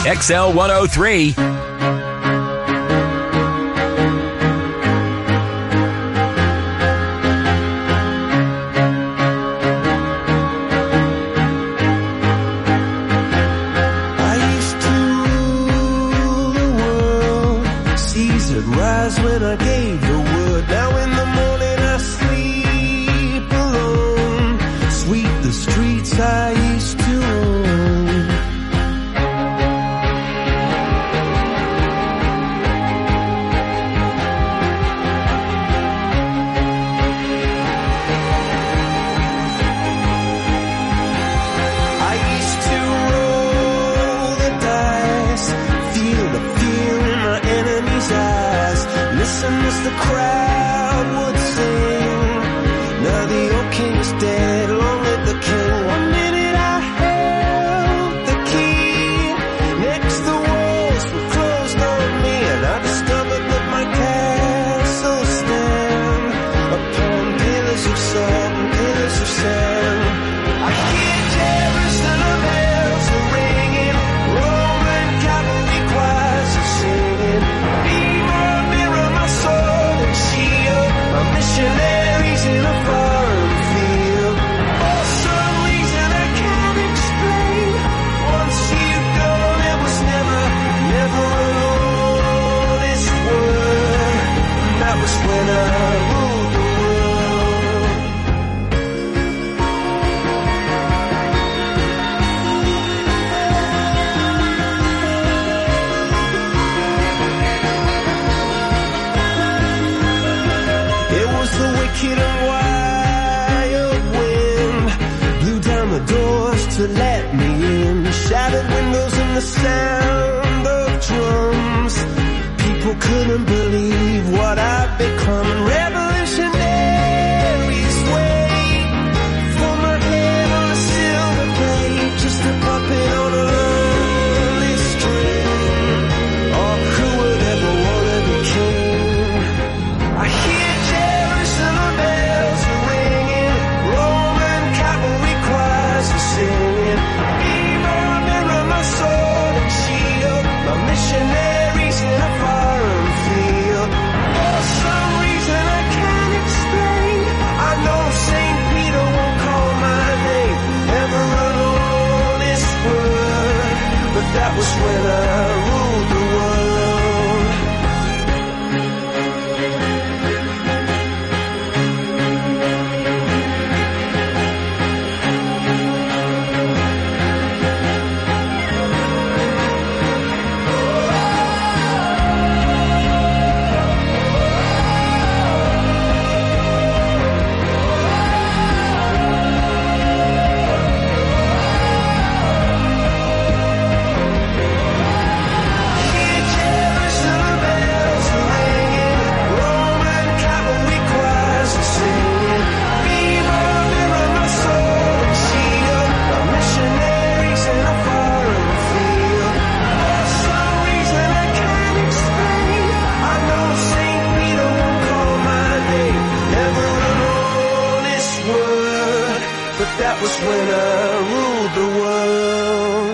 XL103. When I gave the word, now in the morning I sleep alone. Sweep the streets I used to own. I used to roll the dice, feel the fear in my enemy's eyes. Listen as the crowd would sing. Now the old king is dead, long live the king. One minute I held the key. Next the walls were closed on me, and I discovered that my castle stand upon pillars of salt and pillars of sand. I hear Jerusalem bells are ringing, Roman cavalry choirs are singing. My missionaries in a foreign field. For some reason I can't explain. Once you've gone, it was never an honest word. And that was when I ruled the world. It was the wicked and wild wind, blew down the doors to let me in. Shattered windows and the sound of drums. People couldn't believe what I'd become. Revolutionaries wait for my head on a silver plate, just a puppet on a lonely string. Oh, who would ever want to be king? I hear Jerusalem bells are ringing, Roman cavalry choirs are singing. Mirror, mirror, my sword and shield, my missionaries in a foreign field. For some reason I can't explain, I know St. Peter won't call my name, never an honest word, but that was when I ruled the world. That was when I ruled the world.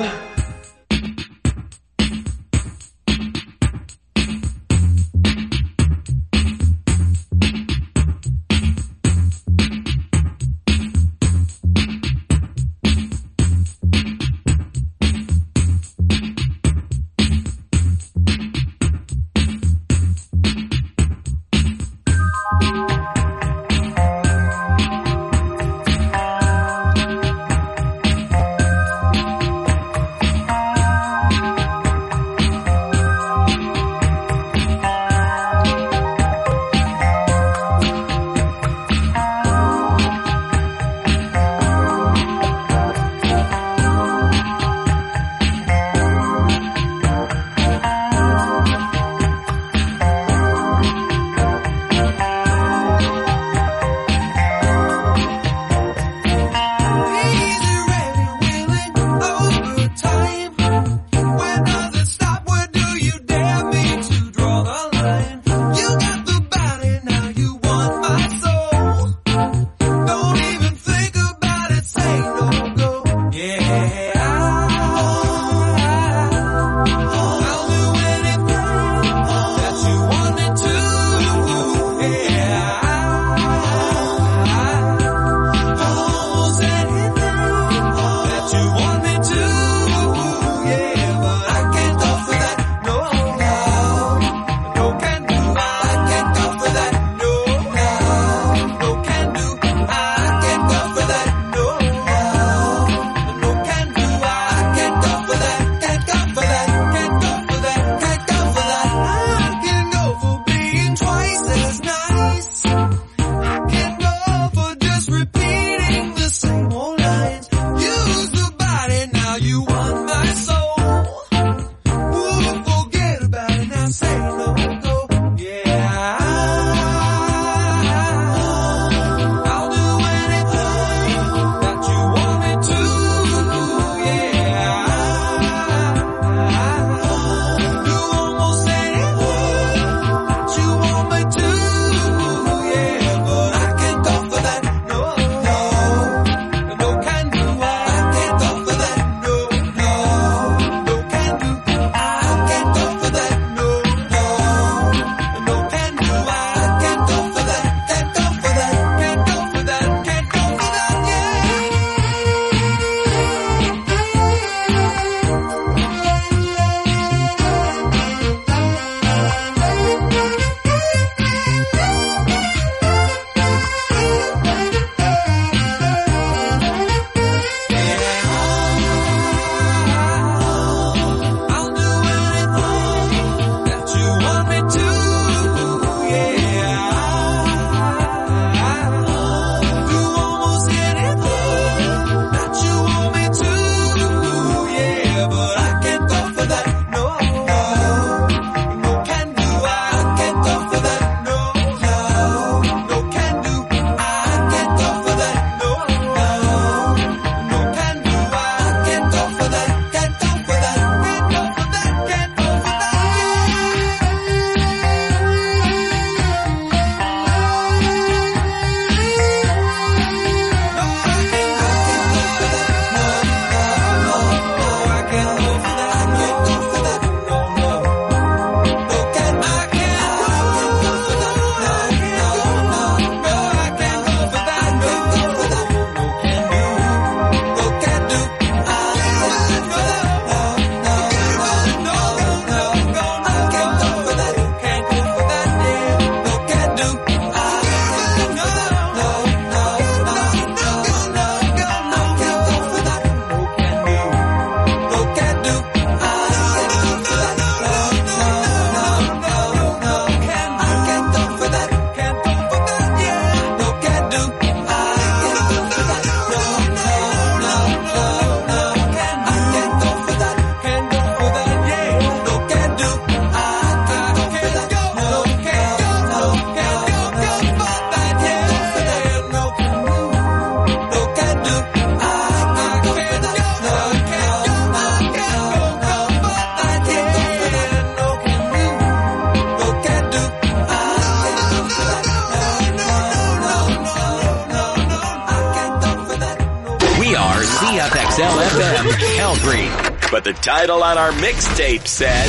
KFXL-FM, Calgary. But the title on our mixtape said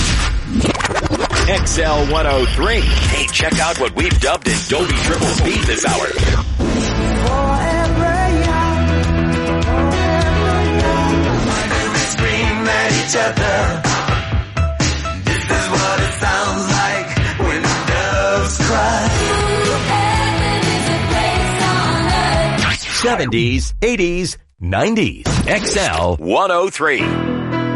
XL 103. Hey, check out what we've dubbed in Dolby Triple Speed this hour. Scream at each other. This is what it sounds like when doves cry. 70s, 80s, 90s. XL 103.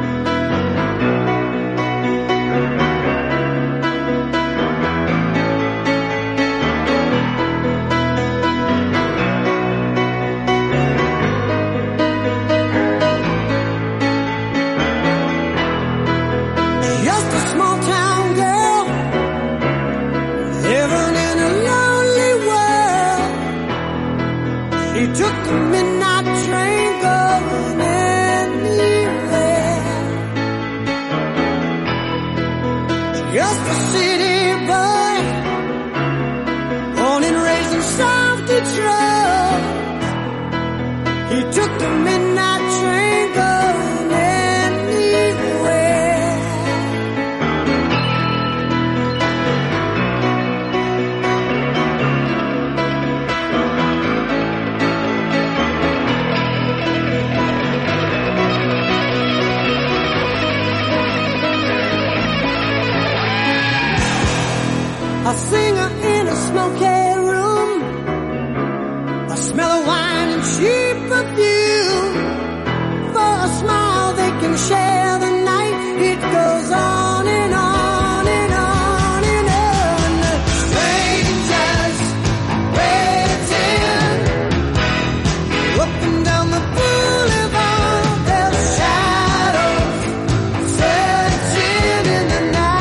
A singer in a smoky room, a smell of wine and cheap perfume. For a smile they can share the night. It goes on and on and on and on. Strangers waiting up and down the boulevard. Their shadows searching in the night.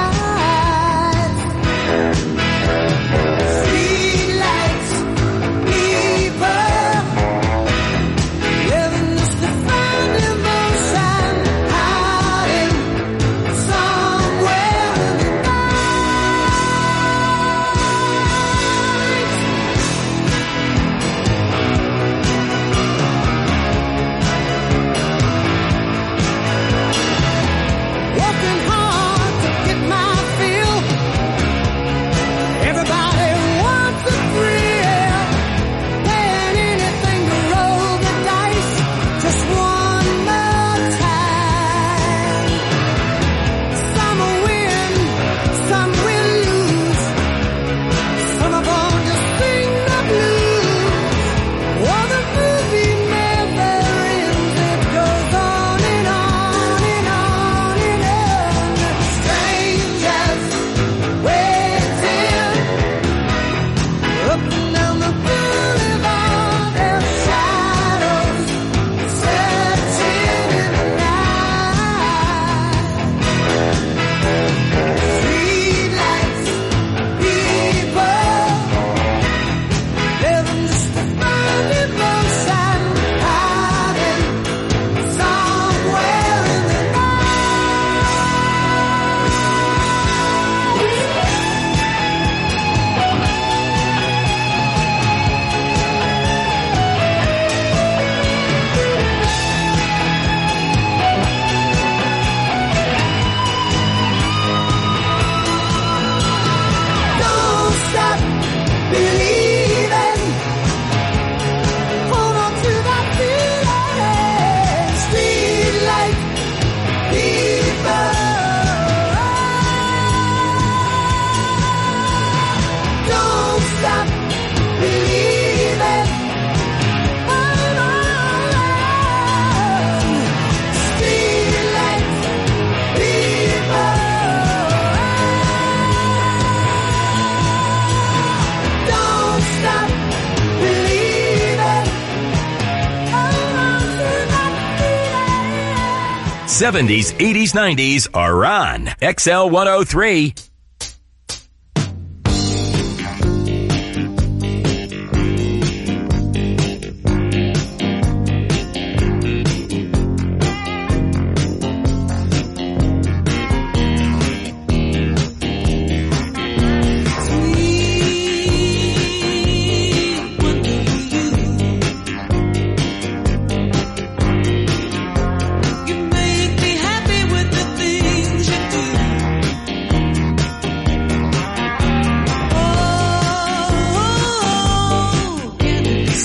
'70s, '80s, '90s are on XL 103.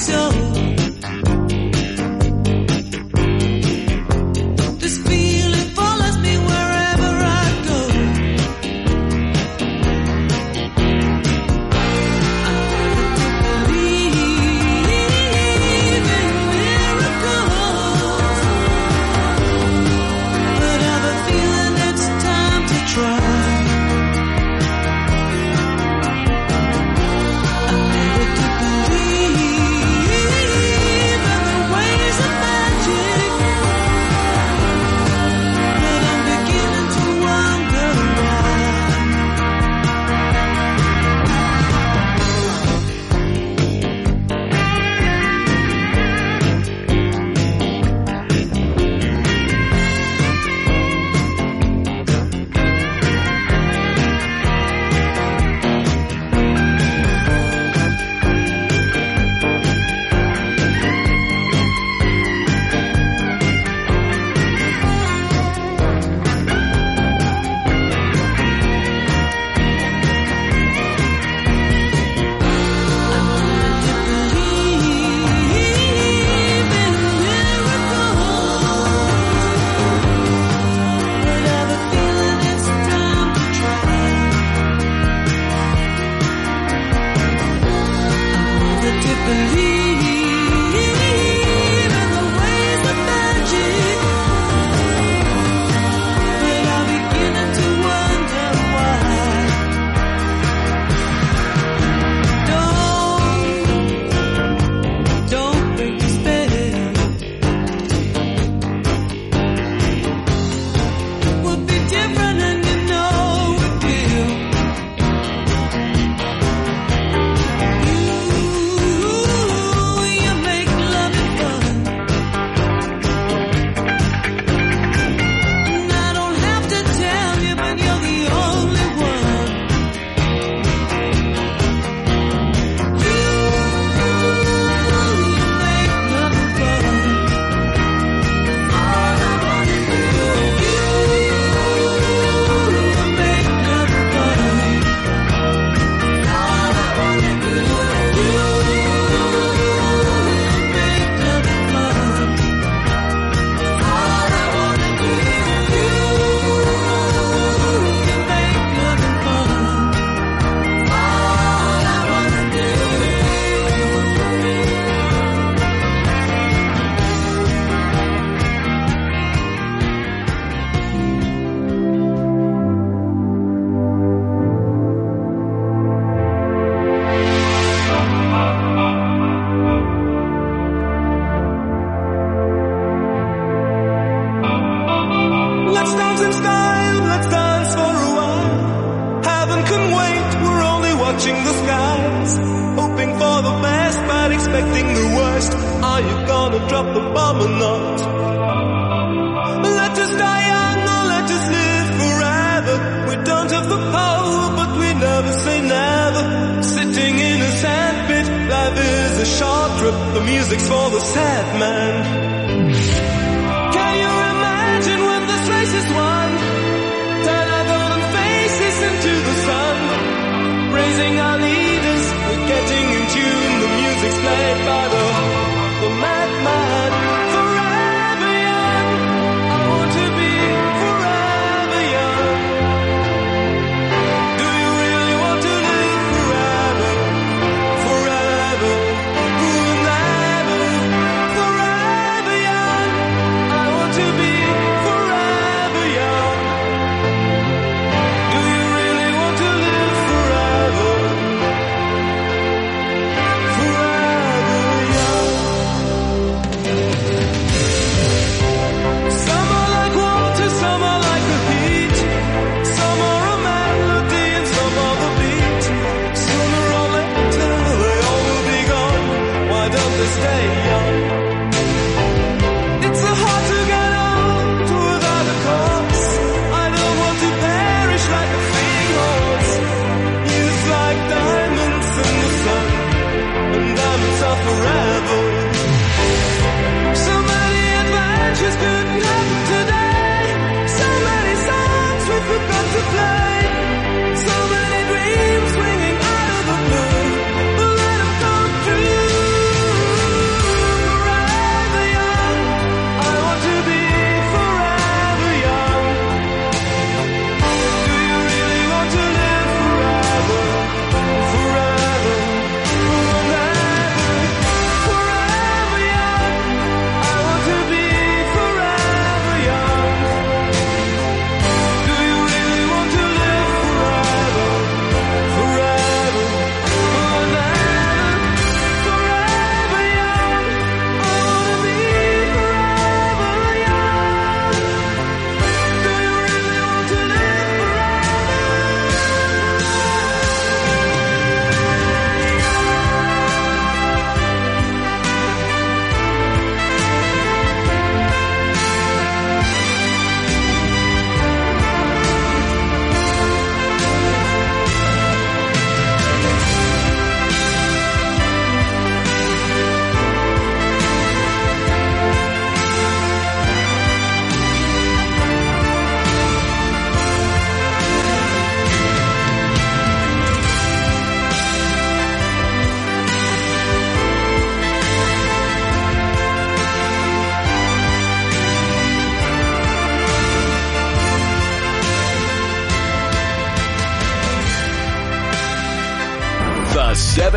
Do you really want to live forever?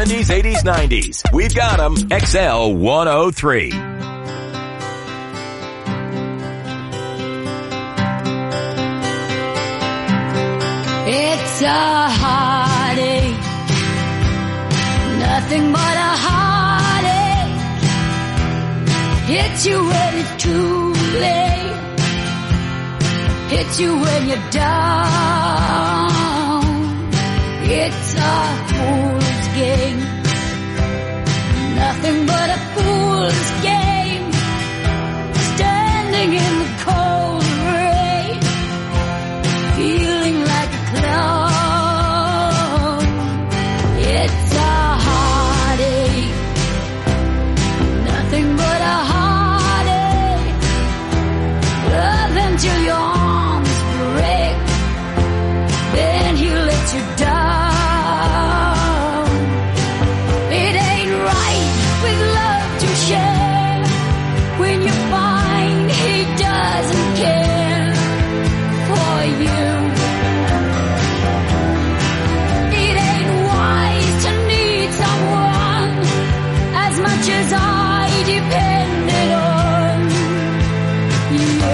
70s, 80s, 90s. We've got them. XL 103. It's a heartache, nothing but a heartache. Hits you when it's too late, hits you when you're down. It's a fool's game, nothing but a fool's game. Standing in the cold rain, feeling like a clown. It's a heartache, nothing but a heartache. Love until your arms break, then he lets you down. It ain't right with love to share when you find he doesn't care for you. It ain't wise to need someone as much as I depended on you.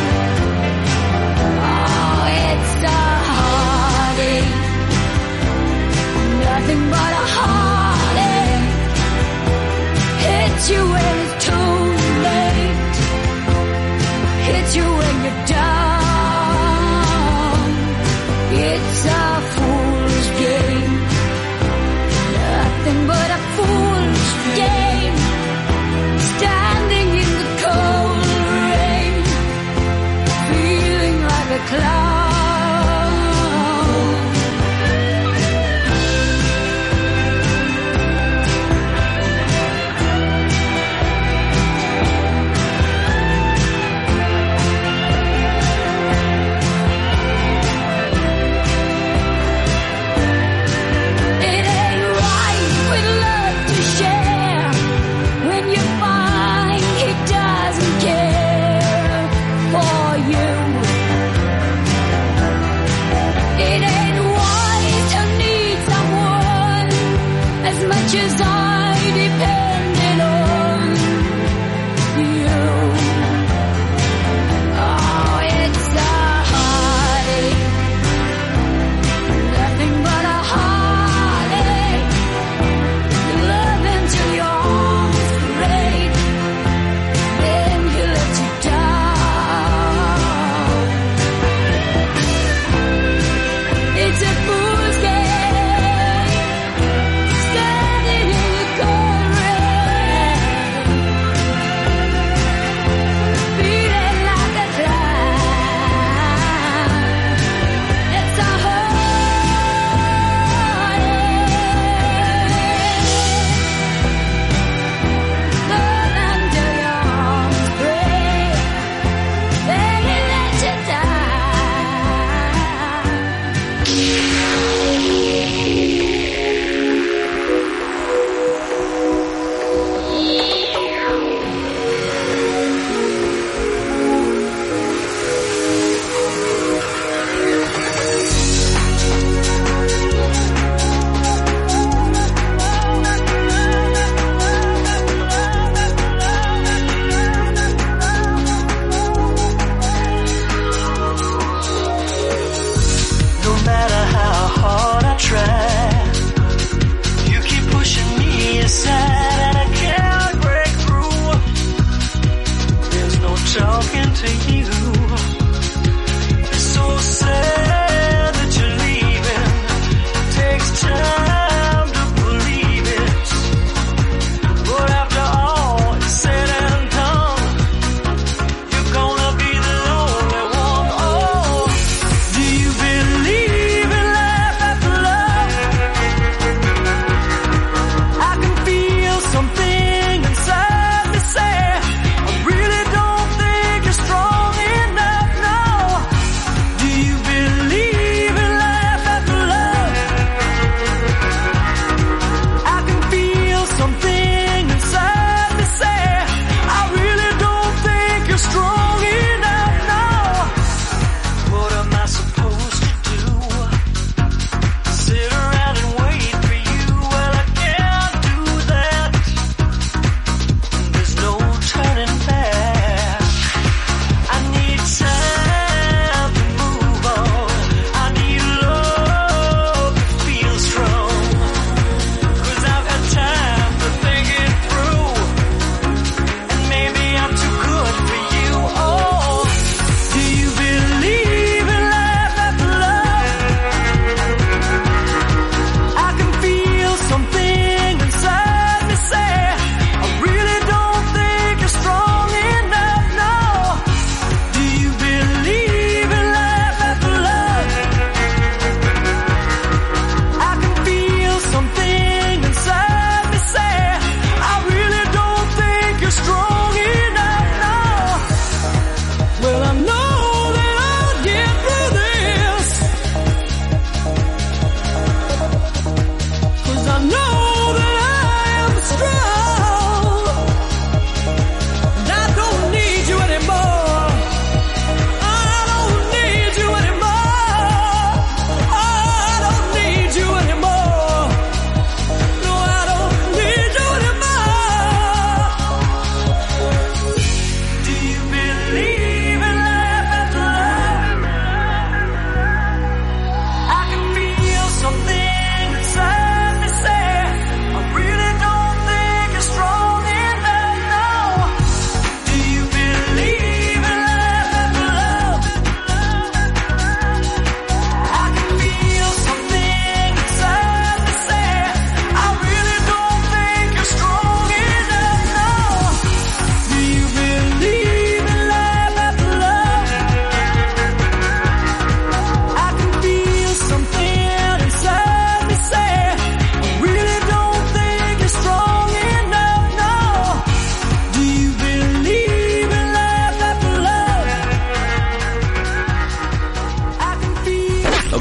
Oh, it's a heartache, nothing but a heartache. Hits you when it's too late, hits you when you're down. It's a fool's game, nothing but a fool's game. Standing in the cold rain, feeling like a clown.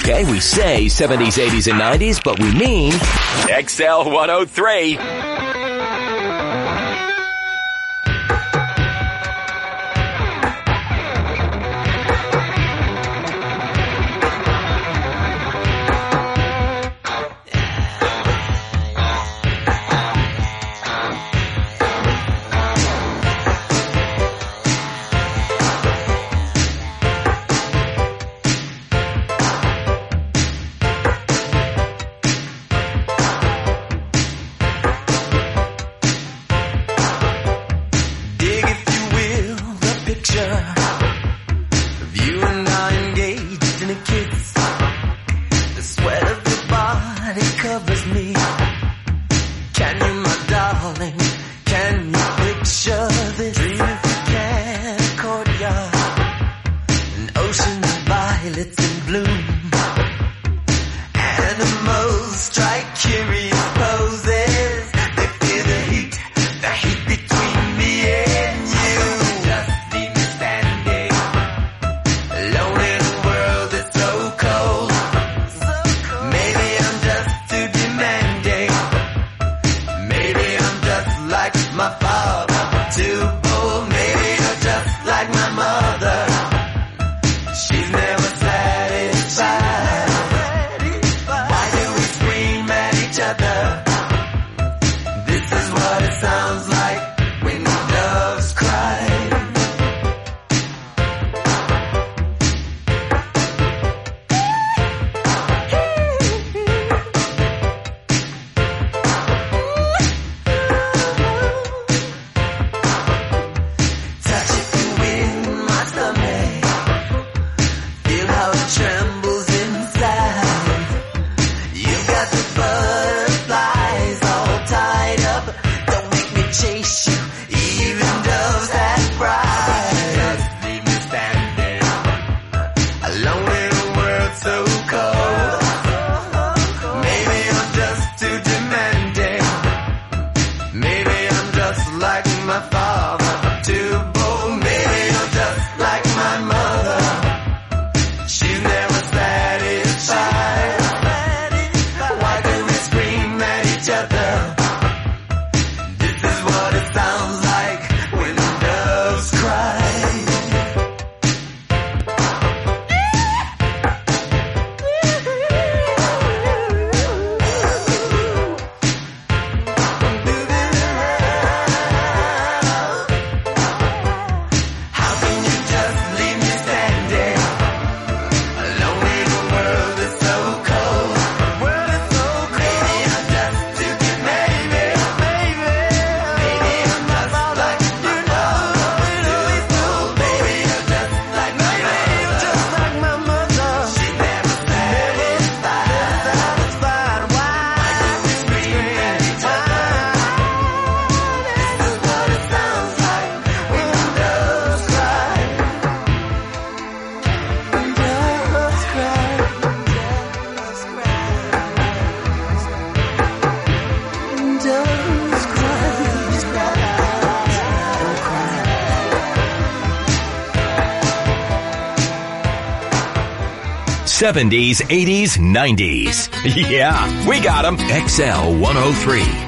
Okay, we say 70s, 80s, and 90s, but we mean XL 103. '70s, '80s, '90s. Yeah, we got them. XL 103.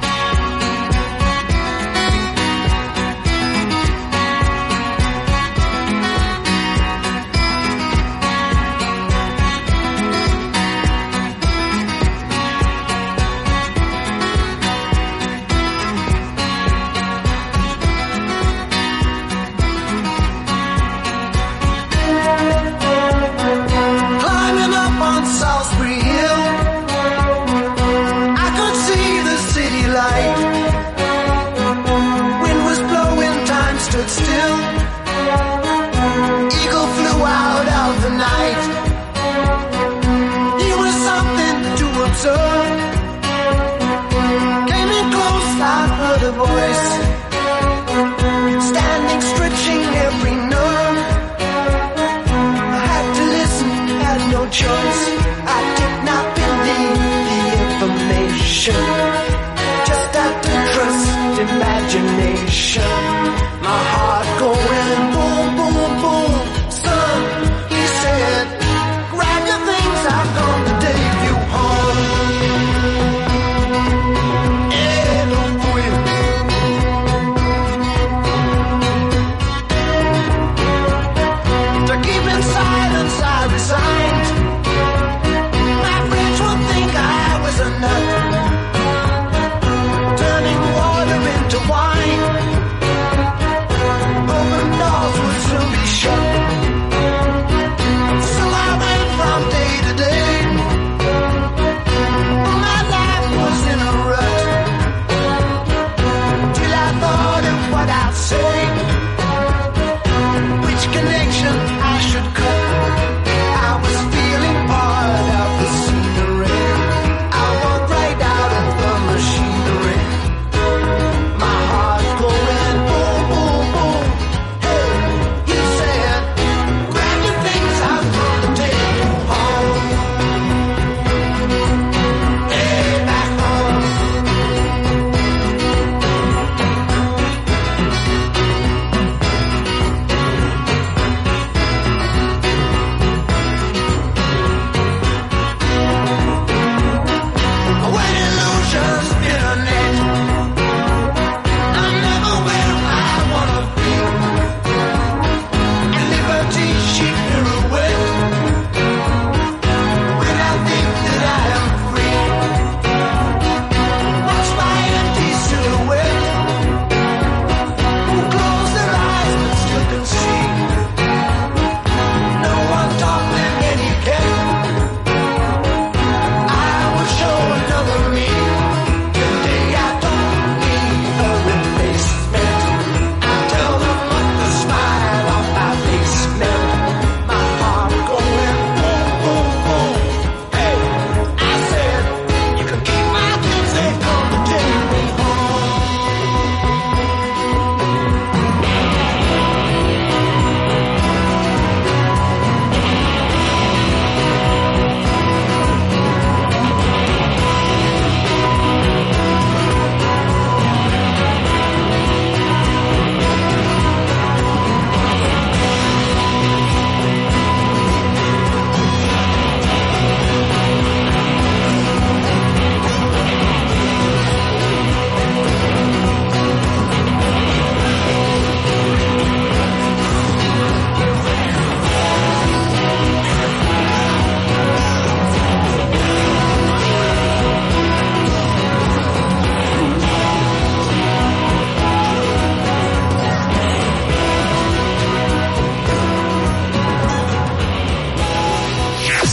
Climbing up on Salisbury Hill, I could see the city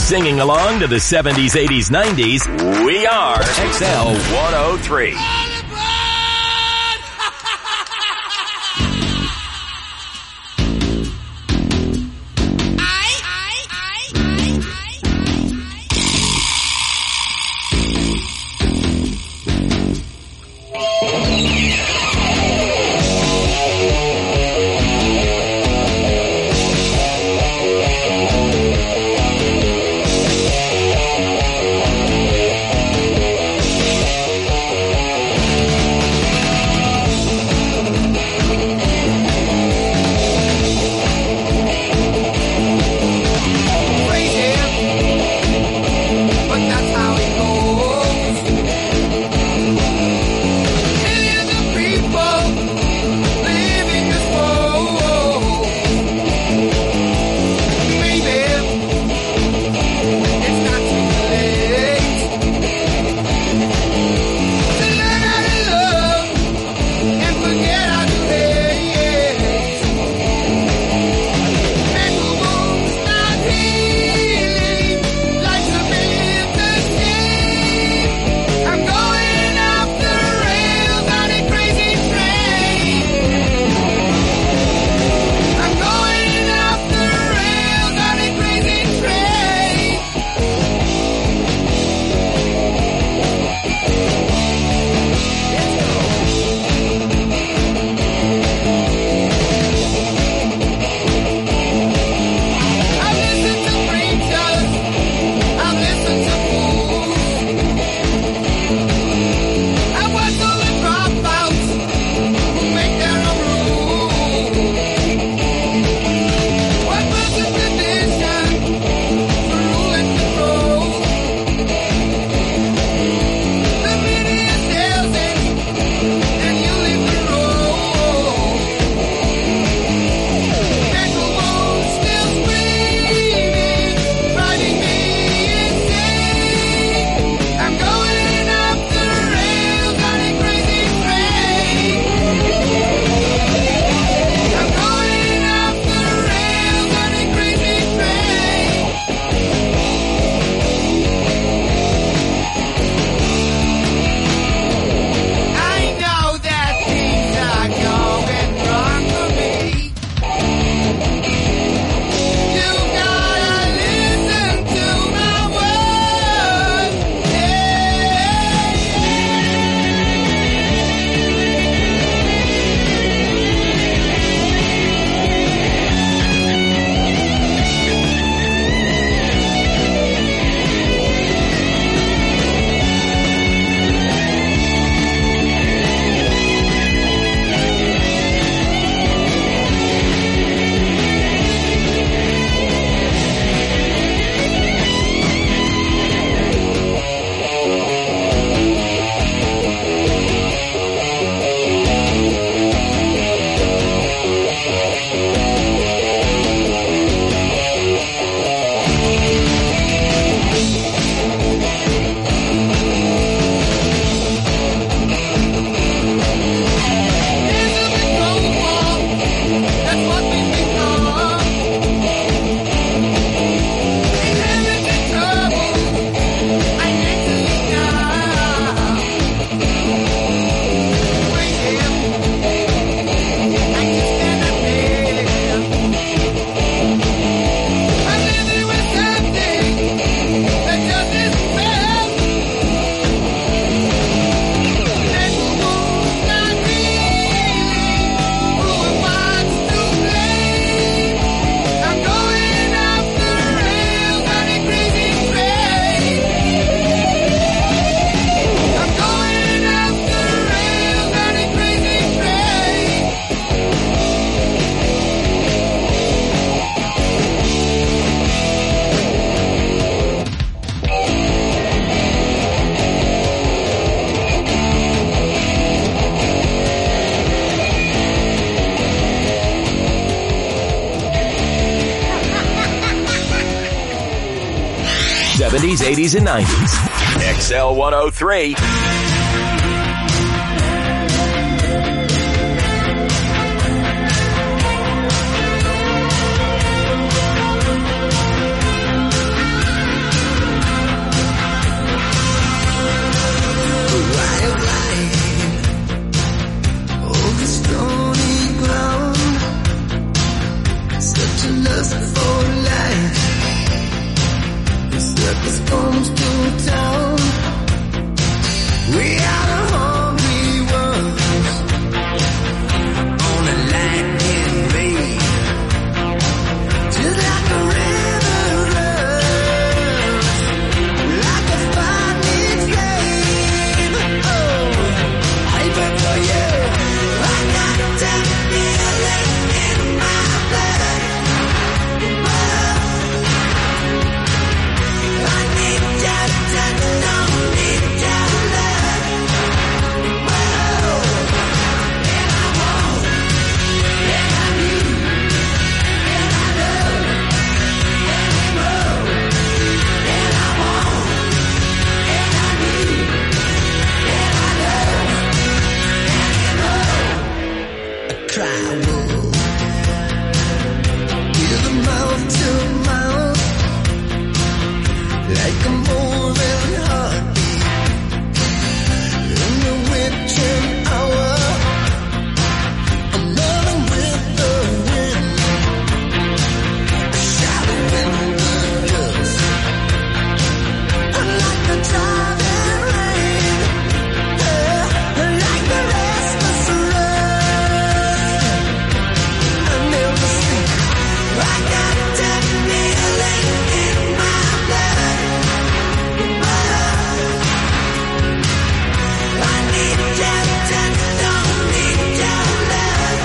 Singing along to the 70s, 80s, 90s, we are XL 103. '70s, '80s, and '90s. XL 103. rhythm mouth to mouth, like a moving heartbeat. In the witching hour, I'm loving with the wind. A shadow in the dust, like the driving rain, like the restless rain. I never sleep. I got that feeling in my blood. I need your touch, don't need your love.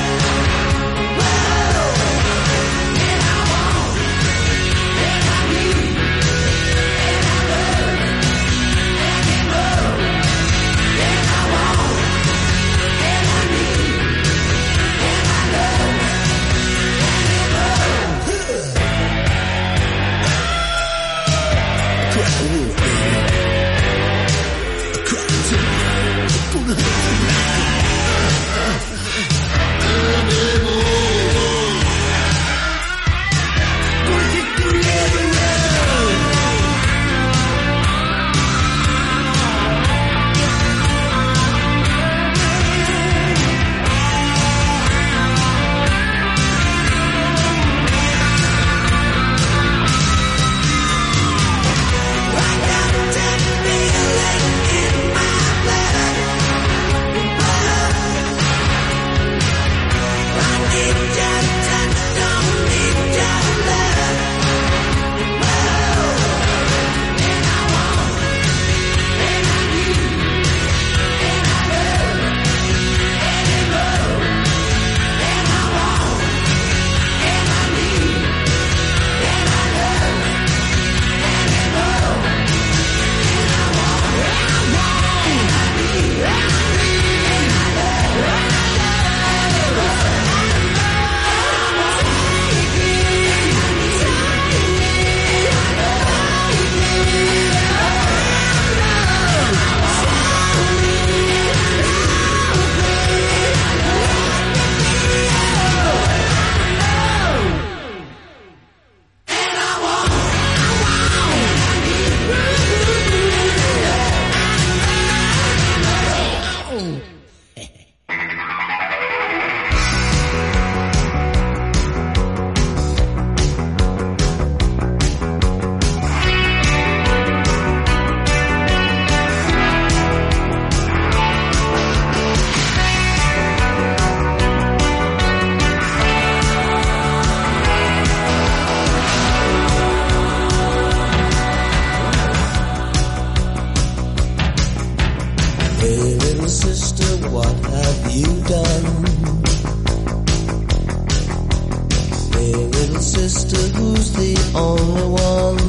And I want, and I need, and I love, and you know. And I want, and I need, and I love, and you know. Crack the wood, baby. Crack it to me. Put it Hey little sister, what have you done? Hey little sister, who's the only one?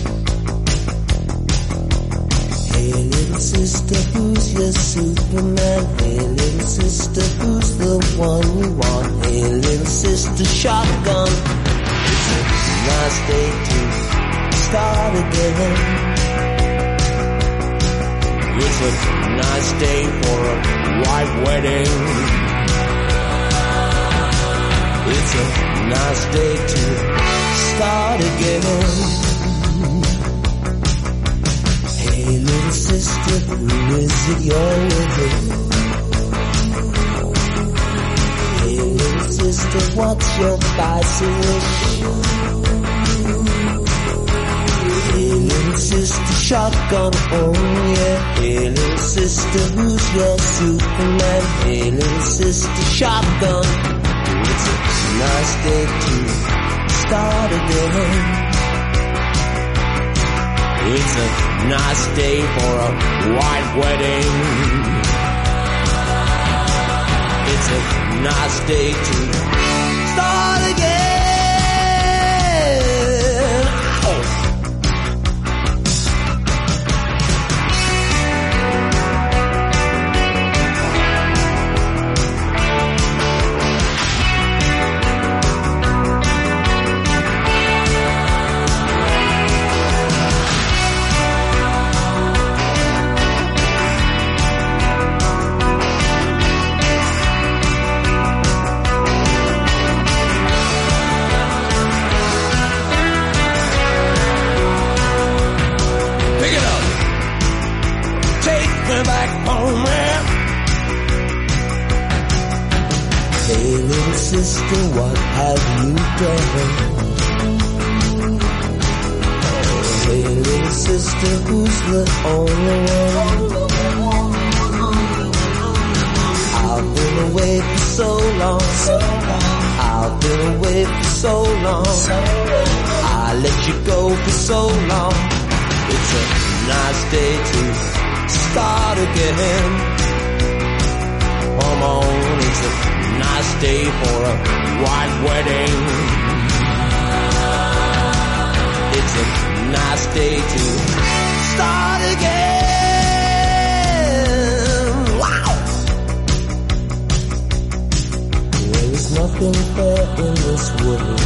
Hey little sister, who's your Superman? Hey little sister, who's the one you want? Hey little sister, shotgun. It's a nice day to start again. It's a nice day for a white wedding. It's a nice day to start again. Hey little sister, who is it you're with? Hey little sister, what's your spicy wish? Hey little sister, shotgun, oh yeah. Hey little sister, who's your Superman? Hey little sister, shotgun. It's a nice day to start again. It's a nice day for a white wedding. It's a nice day to start again. Oh. little sister, what have you done? Hey, little sister, who's the only one? I've been away for so long. I've been away for so long. I let you go for so long. It's a nice day to start again. Come on, it's a nice day for a white wedding. It's a nice day to start again. Wow! There is nothing fair in this world.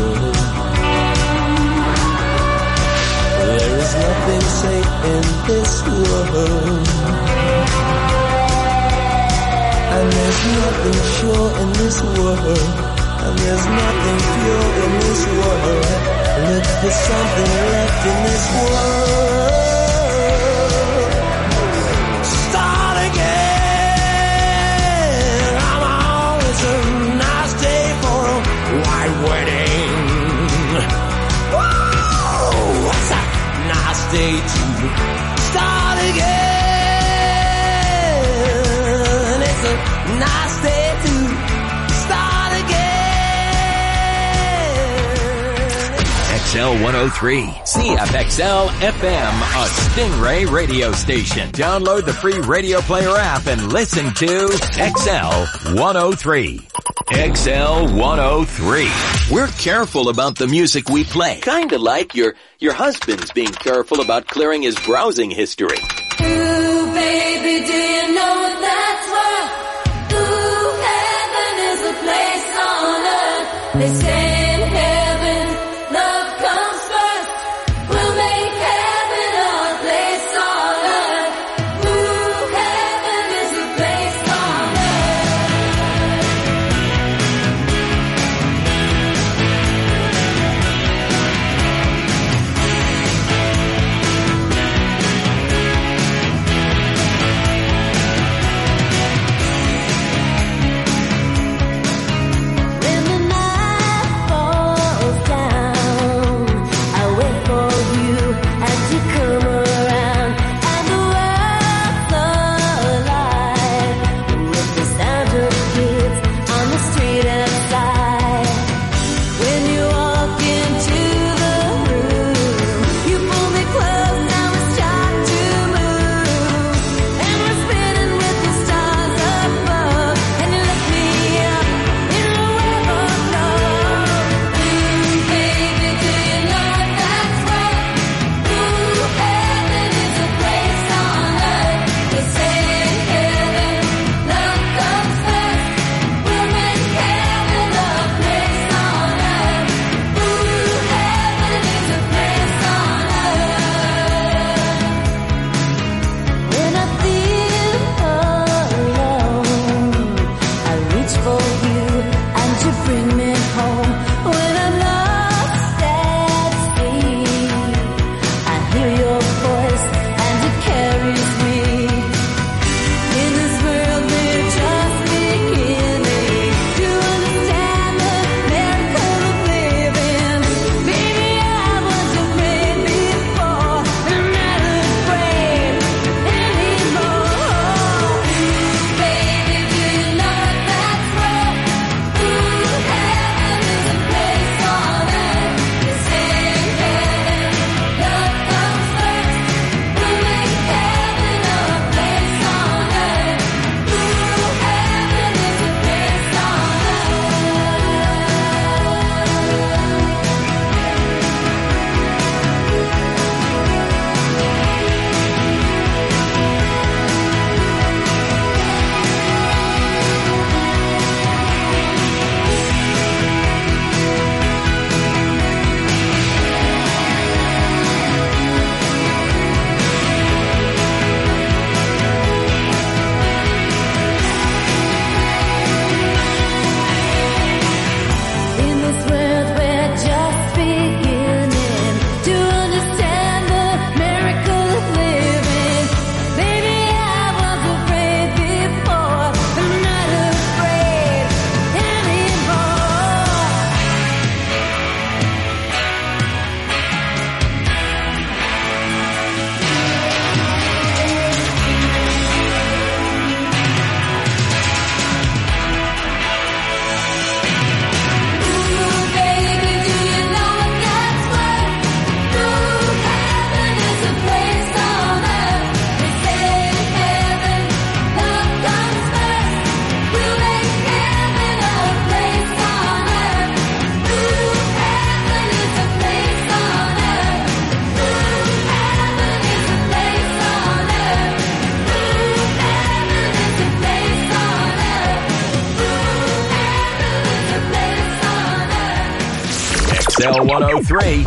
There is nothing safe in this world. And there's nothing sure in this world. And there's nothing pure in this world. Look for something left in this world. Start again. Come on, it's a nice day for a white wedding. Whoa, it's a nice day to start again. It's a nice day to start again. XL 103, CFXL FM, a Stingray radio station. Download the free Radio Player app and listen to XL 103. XL 103. We're careful about the music we play. Kinda like your husband's being careful about clearing his browsing history. Ooh, baby, do you know that's where? Ooh, heaven is a place on earth. They say in heaven, love comes first. We'll make heaven our place on earth. Ooh, heaven is a place on In the night XL 103.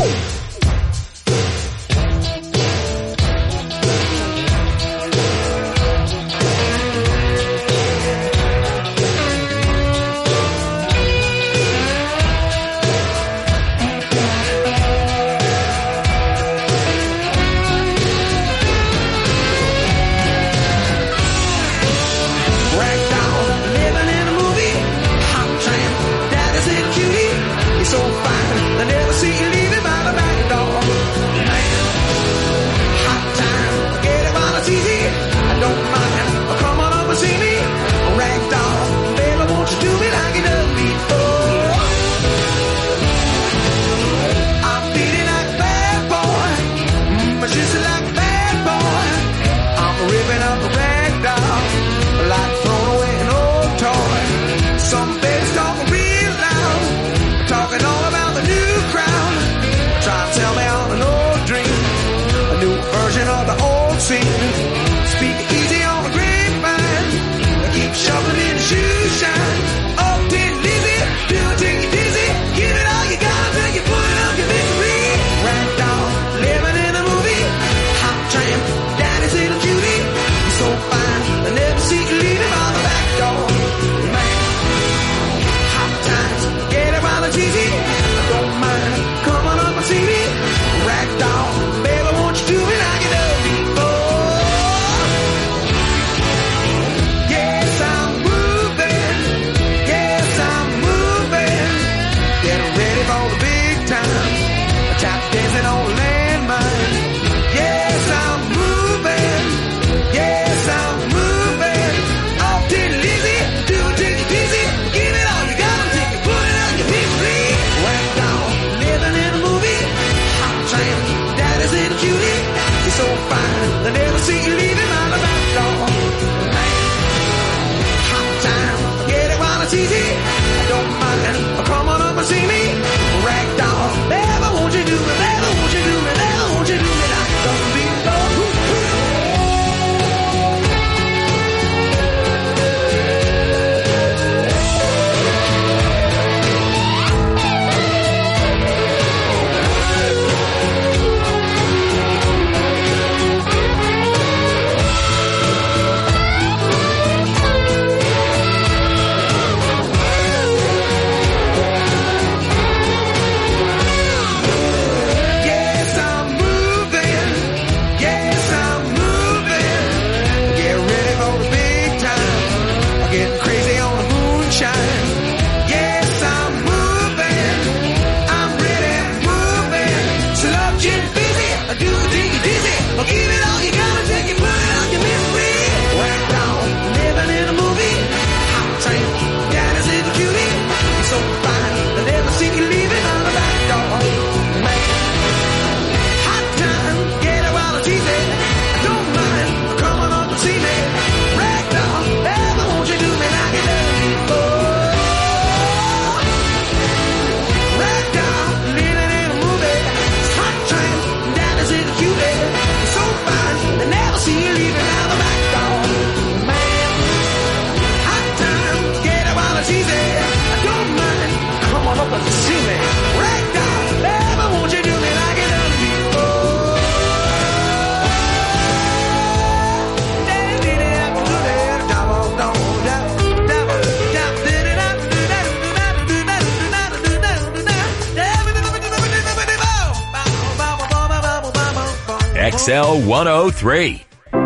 XL 103.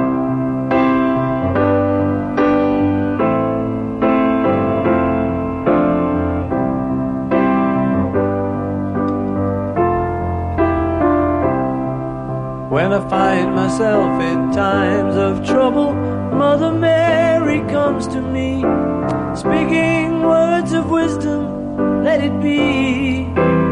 When I find myself in times of trouble, Mother Mary comes to me, speaking words of wisdom, let it be.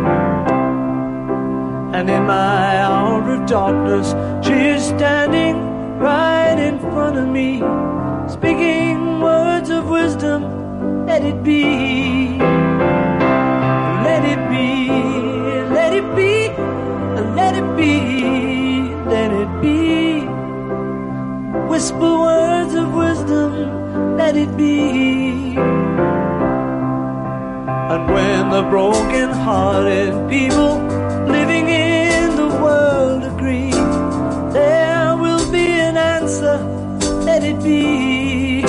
And in my hour of darkness, she is standing right in front of me, speaking words of wisdom, let it be. Let it be, let it be, let it be, let it be. Whisper words of wisdom, let it be. And when when the broken-hearted people living in the world agree, there will be an answer, let it be.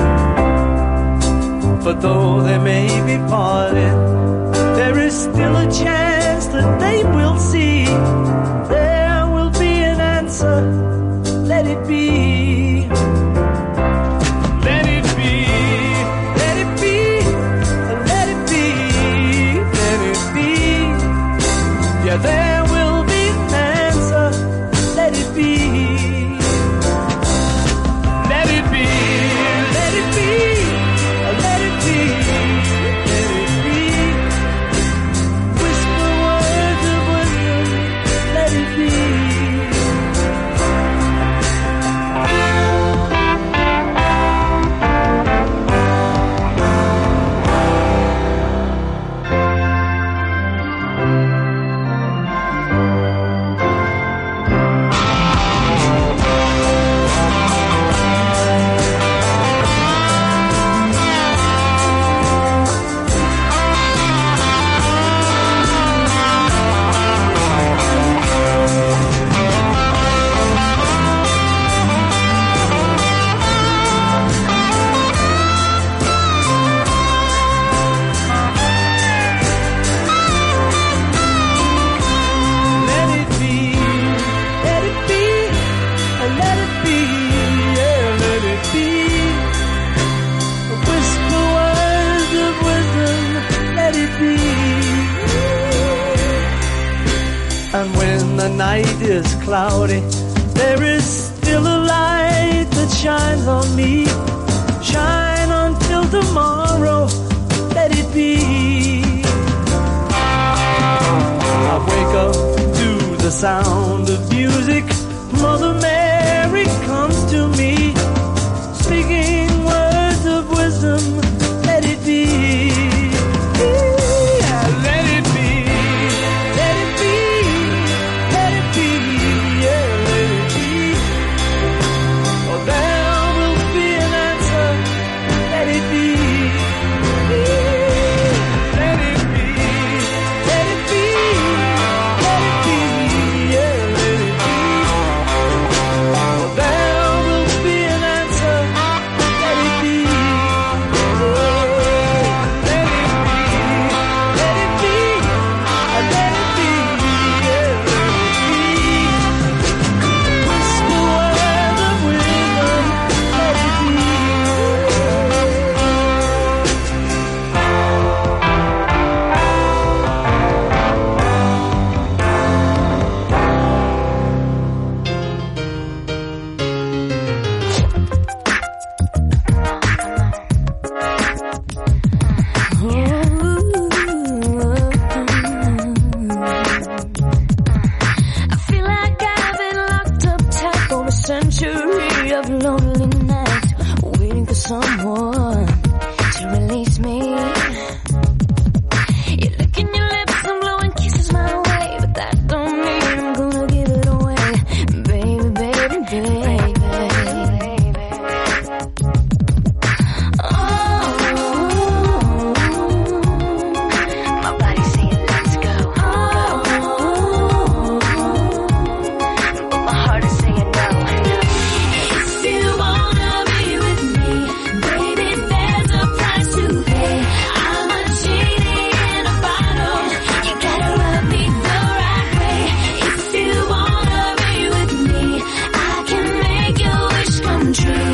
For though they may be parted, there is still a chance that they will see. There will be an answer, let it be. Let it be, let it be, let it be, let it be. Yeah, there will be an answer, let it be. Let it be, let it be, let it be, let it be. Whisper words of wisdom, let it be. And when the night is cloudy, there is still a light that shines on me. Shine until tomorrow, let it be. I wake up to the sound of music. Mother Mary comes to me, speaking words of wisdom, let it be. True.